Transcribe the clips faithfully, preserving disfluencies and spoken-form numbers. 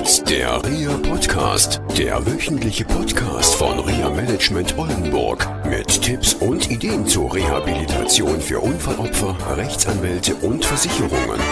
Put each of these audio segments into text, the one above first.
hört der R I A Podcast, der wöchentliche Podcast von R I A Management Oldenburg mit Tipps und Ideen zur Rehabilitation für Unfallopfer, Rechtsanwälte und Versicherungen.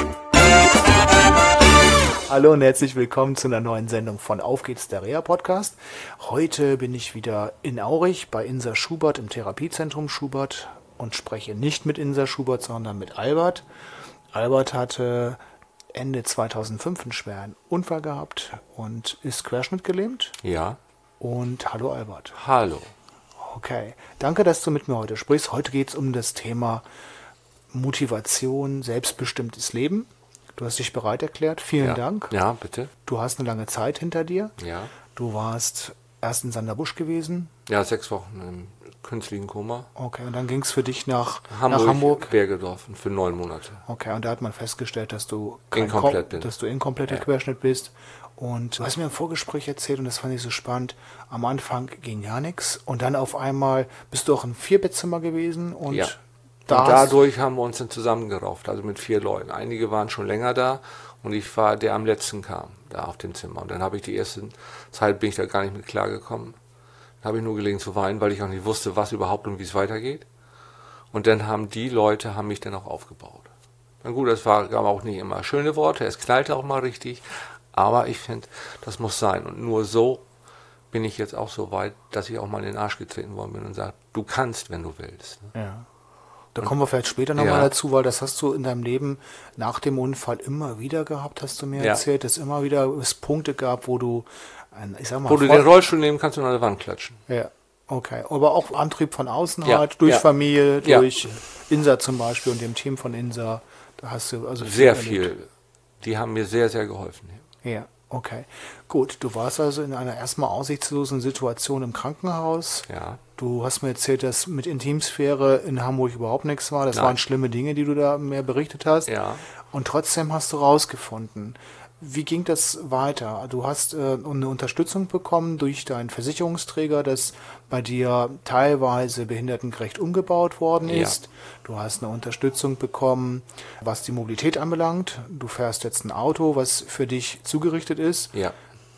Hallo und herzlich willkommen zu einer neuen Sendung von Auf geht's, der R I A Podcast. Heute bin ich wieder in Aurich bei Insa Schubert im Therapiezentrum Schubert und spreche nicht mit Insa Schubert, sondern mit Albert. Albert hatte Ende zweitausendfünf einen schweren Unfall gehabt und ist querschnittgelähmt. Ja. Und hallo Albert. Hallo. Okay, danke, dass du mit mir heute sprichst. Heute geht es um das Thema Motivation, selbstbestimmtes Leben. Du hast dich bereit erklärt. Vielen Ja. Dank. Ja, bitte. Du hast eine lange Zeit hinter dir. Ja. Du warst erst in Sanderbusch gewesen. Ja, sechs Wochen im künstlichen Koma. Okay, und dann ging es für dich nach Hamburg, nach Hamburg. Bergedorf für neun Monate. Okay, und da hat man festgestellt, dass du kein Inkomplett Ko- bin. dass du inkompletter Ja. Querschnitt bist. Und du hast mir im Vorgespräch erzählt, und das fand ich so spannend, am Anfang ging ja nichts. Und dann auf einmal bist du auch im Vierbettzimmer gewesen. Und, Ja. da Und hast- dadurch haben wir uns dann zusammengerauft, also mit vier Leuten. Einige waren schon länger da und ich war der am letzten kam, da auf dem Zimmer. Und dann habe ich die erste Zeit, bin ich da gar nicht mit klargekommen. Dann habe ich nur gelegen zu weinen, weil ich auch nicht wusste, was überhaupt und wie es weitergeht. Und dann haben die Leute, haben mich dann auch aufgebaut. Na gut, das war, gab auch nicht immer schöne Worte, es knallte auch mal richtig. Aber ich finde, das muss sein. Und nur so bin ich jetzt auch so weit, dass ich auch mal in den Arsch getreten worden bin und sage, du kannst, wenn du willst. Ja. Da kommen wir vielleicht später nochmal Ja. dazu, weil das hast du in deinem Leben nach dem Unfall immer wieder gehabt, hast du mir Ja. erzählt, dass immer wieder es Punkte gab, wo du, ein, ich sag mal, Wo du voll- den Rollstuhl nehmen kannst und an der Wand klatschen. Ja, okay. Aber auch Antrieb von außen Ja, halt, durch ja. Familie, Ja. durch Insa zum Beispiel und dem Team von Insa. Da hast du also Sehr erlebt. viel. Die haben mir sehr, sehr geholfen. Ja, okay. Gut, du warst also in einer erstmal aussichtslosen Situation im Krankenhaus. Ja. Du hast mir erzählt, dass mit Intimsphäre in Hamburg überhaupt nichts war. Das Nein. waren schlimme Dinge, die du da mehr berichtet hast. Ja. Und trotzdem hast du rausgefunden. Wie ging das weiter? Du hast äh, eine Unterstützung bekommen durch deinen Versicherungsträger, dass bei dir teilweise behindertengerecht umgebaut worden Ja. ist. Du hast eine Unterstützung bekommen, was die Mobilität anbelangt. Du fährst jetzt ein Auto, was für dich zugerichtet ist. Ja.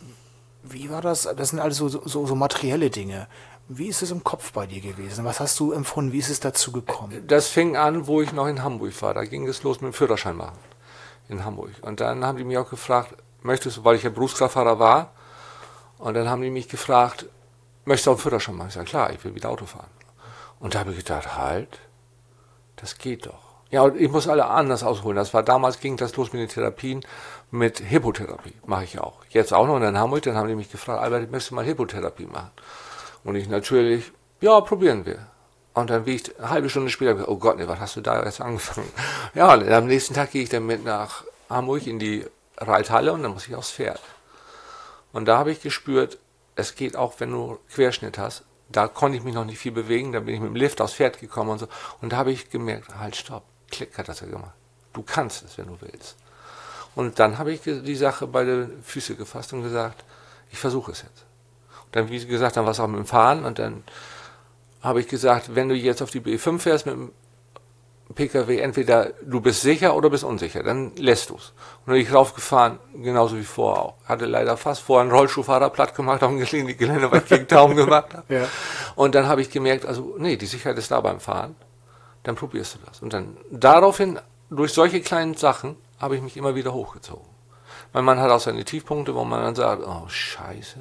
Wie war das? Das sind alles so, so, so materielle Dinge. Wie ist es im Kopf bei dir gewesen? Was hast du empfunden? Wie ist es dazu gekommen? Das fing an, wo ich noch in Hamburg war. Da ging es los mit dem Führerschein machen. In Hamburg. Und dann haben die mich auch gefragt, möchtest du, weil ich ja Berufskraftfahrer war, und dann haben die mich gefragt, möchtest du auch einen Führerschein machen? Ich sage, klar, ich will wieder Auto fahren. Und da habe ich gedacht, halt, das geht doch. Ja, und ich muss alle anders ausholen. Das war damals, ging das los mit den Therapien, mit Hippotherapie, mache ich auch. Jetzt auch noch in Hamburg, dann haben die mich gefragt, Albert, möchtest du mal Hippotherapie machen? Und ich natürlich, ja, probieren wir. Und dann wie ich eine halbe Stunde später, oh Gott, nee, was hast du da jetzt angefangen? Ja, und am nächsten Tag gehe ich dann mit nach Hamburg in die Reithalle und dann muss ich aufs Pferd. Und da habe ich gespürt, es geht auch, wenn du Querschnitt hast. Da konnte ich mich noch nicht viel bewegen, dann bin ich mit dem Lift aufs Pferd gekommen und so. Und da habe ich gemerkt, halt, stopp, Klick hat das ja gemacht. Du kannst es, wenn du willst. Und dann habe ich die Sache bei den Füßen gefasst und gesagt, ich versuche es jetzt. Und dann, wie gesagt, dann war es auch mit dem Fahren und dann habe ich gesagt, wenn du jetzt auf die B fünf fährst mit dem P K W, entweder du bist sicher oder bist unsicher, dann lässt du es. Und dann bin ich raufgefahren, genauso wie vorher auch. Hatte leider fast vorher einen Rollstuhlfahrer platt gemacht, auf dem Gelände, weil ich gegen Daumen gemacht habe. Ja. Und dann habe ich gemerkt, also nee, die Sicherheit ist da beim Fahren, dann probierst du das. Und dann daraufhin, durch solche kleinen Sachen, habe ich mich immer wieder hochgezogen. Mein Mann hat auch seine Tiefpunkte, wo man dann sagt, oh Scheiße.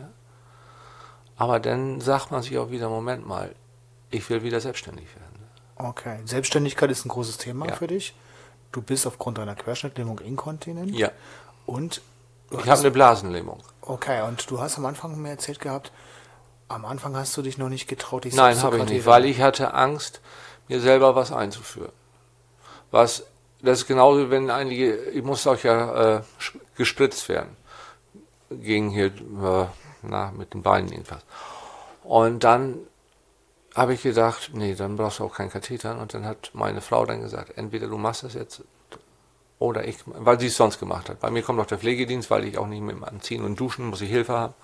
Aber dann sagt man sich auch wieder, Moment mal, ich will wieder selbstständig werden. Okay. Selbstständigkeit ist ein großes Thema Ja. für dich. Du bist aufgrund deiner Querschnittlähmung inkontinent. Ja, Und du ich hast- habe eine Blasenlähmung. Okay, und du hast am Anfang mir erzählt gehabt, am Anfang hast du dich noch nicht getraut, dich Nein, selbst zu habe ich nicht, kartieren. weil ich hatte Angst, mir selber was einzuführen. Was, das ist genauso, wenn einige, ich musste auch ja äh, gespritzt werden. Gegen hier, äh, na, mit den Beinen jedenfalls. Und dann habe ich gedacht, nee, dann brauchst du auch keinen Katheter. Und dann hat meine Frau dann gesagt, entweder du machst das jetzt oder ich, weil sie es sonst gemacht hat. Bei mir kommt auch der Pflegedienst, weil ich auch nicht mit dem Anziehen und Duschen muss ich Hilfe haben.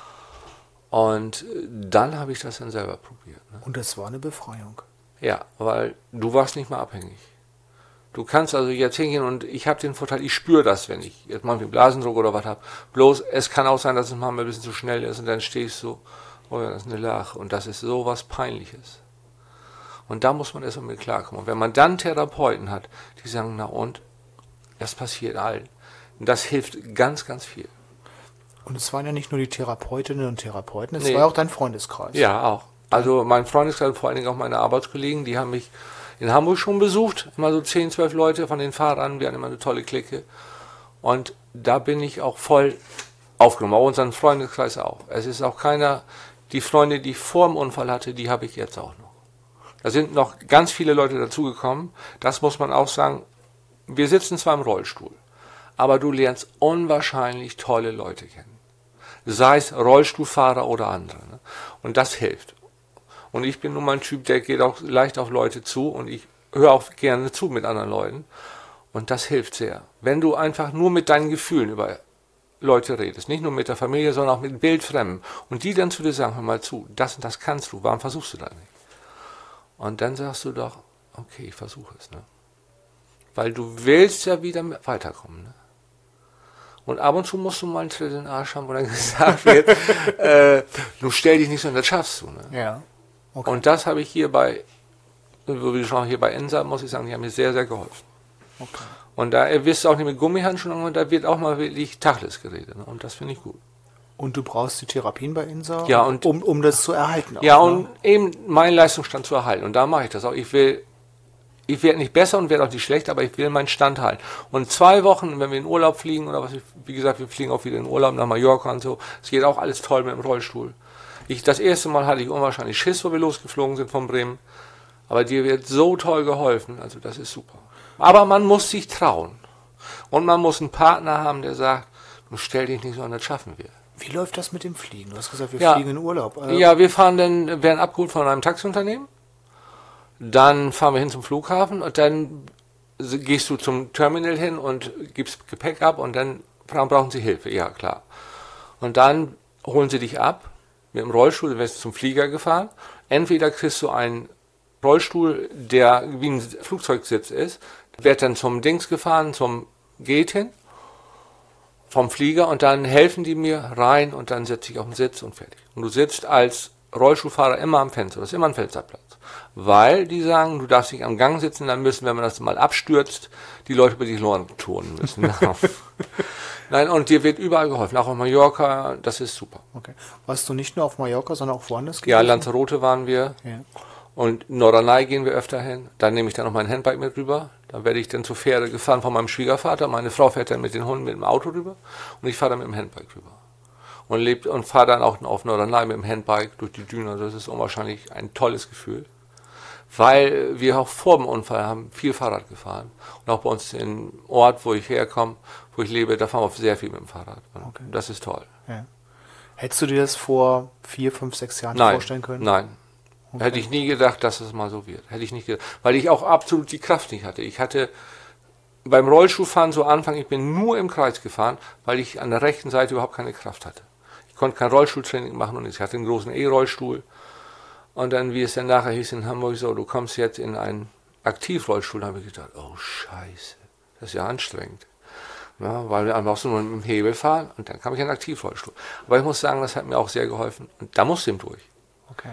Und dann habe ich das dann selber probiert. Ne? Und das war eine Befreiung. Ja, weil du warst nicht mehr abhängig. Du kannst also jetzt hingehen und ich habe den Vorteil, ich spüre das, wenn ich jetzt mal einen Blasendruck oder was habe. Bloß, es kann auch sein, dass es manchmal ein bisschen zu schnell ist und dann stehst du, oh ja, das ist eine Lache und das ist sowas Peinliches. Und da muss man erst mal mit klarkommen. Und wenn man dann Therapeuten hat, die sagen, na und, das passiert allen. Und das hilft ganz, ganz viel. Und es waren ja nicht nur die Therapeutinnen und Therapeuten, es Nee. war auch dein Freundeskreis. Ja, auch. Also mein Freundeskreis, vor allen Dingen auch meine Arbeitskollegen, die haben mich in Hamburg schon besucht. Immer so zehn, zwölf Leute von den Fahrern, wir hatten immer eine tolle Clique. Und da bin ich auch voll aufgenommen, auch unseren Freundeskreis auch. Es ist auch keiner, die Freunde, die ich vor dem Unfall hatte, die habe ich jetzt auch noch. Da sind noch ganz viele Leute dazugekommen. Das muss man auch sagen. Wir sitzen zwar im Rollstuhl, aber du lernst unwahrscheinlich tolle Leute kennen. Sei es Rollstuhlfahrer oder andere. Ne? Und das hilft. Und ich bin nun mal ein Typ, der geht auch leicht auf Leute zu und ich höre auch gerne zu mit anderen Leuten. Und das hilft sehr. Wenn du einfach nur mit deinen Gefühlen über Leute redest, nicht nur mit der Familie, sondern auch mit Wildfremden. Und die dann zu dir sagen, hör mal zu, das und das kannst du, warum versuchst du das nicht? Und dann sagst du doch, okay, ich versuche es. Ne? Weil du willst ja wieder weiterkommen. Ne? Und ab und zu musst du mal einen Tritt in den Arsch haben, wo dann gesagt wird, äh, du stell dich nicht so, und das schaffst du. Ne? Ja. Okay. Und das habe ich hier bei, wo wir schon hier bei Ensa, muss ich sagen, die haben mir sehr, sehr geholfen. Okay. Und da wirst du auch nicht mit Gummihandschuhen, und da wird auch mal wirklich Tacheles geredet. Ne? Und das finde ich gut. Und du brauchst die Therapien bei Insa, Ja, und- um, um das zu erhalten. Auch, Ja, ne? und eben meinen Leistungsstand zu erhalten. Und da mache ich das auch. Ich will, ich werde nicht besser und werde auch nicht schlechter, aber ich will meinen Stand halten. Und zwei Wochen, wenn wir in Urlaub fliegen oder was, wie gesagt, wir fliegen auch wieder in Urlaub nach Mallorca und so, es geht auch alles toll mit dem Rollstuhl. Ich, das erste Mal hatte ich unwahrscheinlich Schiss, wo wir losgeflogen sind von Bremen. Aber dir wird so toll geholfen, also das ist super. Aber man muss sich trauen. Und man muss einen Partner haben, der sagt, du stell dich nicht so an, das schaffen wir. Wie läuft das mit dem Fliegen? Du hast gesagt, wir Ja. fliegen in Urlaub. Äh, Ja, wir fahren dann, werden abgeholt von einem Taxiunternehmen. Dann fahren wir hin zum Flughafen und dann gehst du zum Terminal hin und gibst Gepäck ab und dann brauchen sie Hilfe. Ja, klar. Und dann holen sie dich ab mit dem Rollstuhl, du wirst zum Flieger gefahren. Entweder kriegst du einen Rollstuhl, der wie ein Flugzeugsitz ist, wird dann zum Dings gefahren, zum Gate hin, vom Flieger, und dann helfen die mir rein und dann setze ich auf den Sitz und fertig. Und du sitzt als Rollstuhlfahrer immer am Fenster, das ist immer ein Fensterplatz. Weil die sagen, du darfst nicht am Gang sitzen, dann müssen, wenn man das mal abstürzt, die Leute über die Loren turnen müssen. Nein, und dir wird überall geholfen, auch auf Mallorca, das ist super. Okay. Warst du nicht nur auf Mallorca, sondern auch woanders Ja, gewesen? Lanzarote waren wir. Ja. Und Norderney gehen wir öfter hin. Dann nehme ich dann noch mein Handbike mit rüber. Dann werde ich dann zur Fähre gefahren von meinem Schwiegervater. Meine Frau fährt dann mit den Hunden mit dem Auto rüber. Und ich fahre dann mit dem Handbike rüber. Und, lebt, und fahre dann auch auf Norderney mit dem Handbike durch die Düne. Also das ist unwahrscheinlich ein tolles Gefühl. Weil wir auch vor dem Unfall haben viel Fahrrad gefahren. Und auch bei uns im Ort, wo ich herkomme, wo ich lebe, da fahren wir sehr viel mit dem Fahrrad. Und Okay. das ist toll. Ja. Hättest du dir das vor vier, fünf, sechs Jahren Nein, vorstellen können? nein. Hätte ich nie gedacht, dass es mal so wird. Hätte ich nicht gedacht. Weil ich auch absolut die Kraft nicht hatte. Ich hatte beim Rollstuhlfahren so Anfang, ich bin nur im Kreis gefahren, weil ich an der rechten Seite überhaupt keine Kraft hatte. Ich konnte kein Rollstuhltraining machen und ich hatte einen großen E-Rollstuhl. Und dann, wie es dann nachher hieß in Hamburg, so, du kommst jetzt in einen Aktivrollstuhl, da habe ich gedacht, oh Scheiße, das ist ja anstrengend. Ja, weil wir einfach so nur mit dem Hebel fahren und dann kam ich in einen Aktivrollstuhl. Aber ich muss sagen, das hat mir auch sehr geholfen. Und da musst du ihm durch. Okay.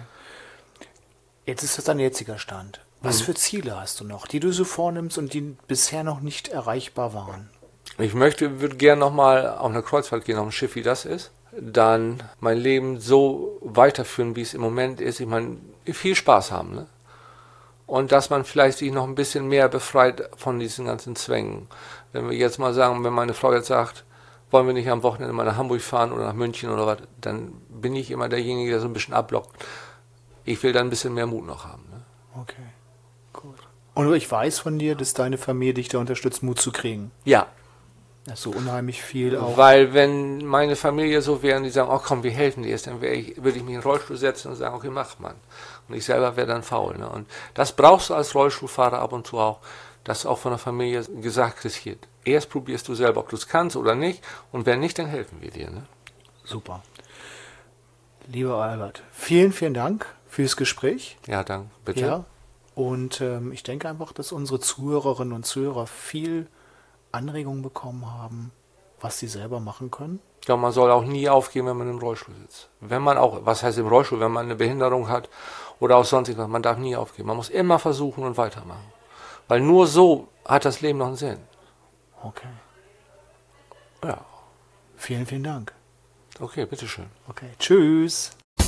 Jetzt ist das dein jetziger Stand. Was Mhm. für Ziele hast du noch, die du so vornimmst und die bisher noch nicht erreichbar waren? Ich möchte, würde gerne nochmal auf eine Kreuzfahrt gehen, auf ein Schiff, wie das ist. Dann mein Leben so weiterführen, wie es im Moment ist. Ich meine, viel Spaß haben, ne? Und dass man vielleicht sich noch ein bisschen mehr befreit von diesen ganzen Zwängen. Wenn wir jetzt mal sagen, wenn meine Frau jetzt sagt, wollen wir nicht am Wochenende mal nach Hamburg fahren oder nach München oder was, dann bin ich immer derjenige, der so ein bisschen abblockt. Ich will da ein bisschen mehr Mut noch haben. Ne? Okay, gut. Und ich weiß von dir, dass deine Familie dich da unterstützt, Mut zu kriegen. Ja, Das ist so unheimlich viel auch. weil wenn meine Familie so wäre und die sagen, oh komm, wir helfen dir jetzt, dann wär ich, würde ich mich in den Rollstuhl setzen und sagen, okay, mach man. Und ich selber wäre dann faul. Ne? Und das brauchst du als Rollstuhlfahrer ab und zu auch, dass auch von der Familie gesagt wird, erst probierst du selber, ob du es kannst oder nicht, und wenn nicht, dann helfen wir dir. Ne? Super. Lieber Albert, vielen, vielen Dank fürs Gespräch. Ja, dann bitte. Ja, Und ähm, ich denke einfach, dass unsere Zuhörerinnen und Zuhörer viel Anregungen bekommen haben, was sie selber machen können. Ja, man soll auch nie aufgeben, wenn man im Rollstuhl sitzt. Wenn man auch, was heißt im Rollstuhl, wenn man eine Behinderung hat oder auch sonst was, man darf nie aufgeben. Man muss immer versuchen und weitermachen. Weil nur so hat das Leben noch einen Sinn. Okay. Ja. Vielen, vielen Dank. Okay, bitteschön. Okay, tschüss.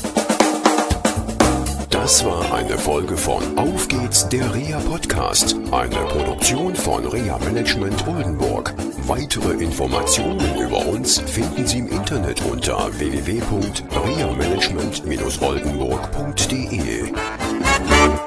Das war eine Folge von Auf geht's, der Reha Podcast, eine Produktion von Reha Management Oldenburg. Weitere Informationen über uns finden Sie im Internet unter w w w punkt reha management dash oldenburg punkt d e.